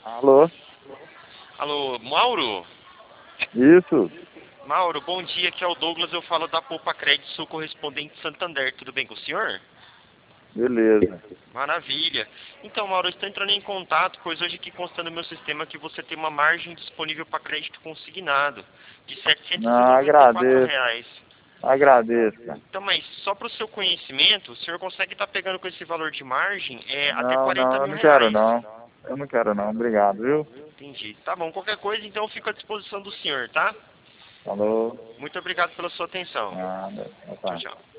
Alô? Alô, Mauro? Isso? Mauro, bom dia, aqui é o Douglas, eu falo da Poupa Crédito, sou correspondente de Santander, tudo bem com o senhor? Beleza. Maravilha. Então, Mauro, eu estou entrando em contato, pois hoje aqui consta no meu sistema que você tem uma margem disponível para crédito consignado de Não, R$ 794. agradeço. Agradeço, cara. Então, mas só para o seu conhecimento, o senhor consegue estar pegando com esse valor de margem até Não, 40 não, eu mil não quero reais. não. Eu não quero não. Obrigado, viu? Entendi. Tá bom, qualquer coisa, então eu fico à disposição do senhor, tá? Falou. Muito obrigado pela sua atenção. Nada. Boa Tchau, tarde. tchau.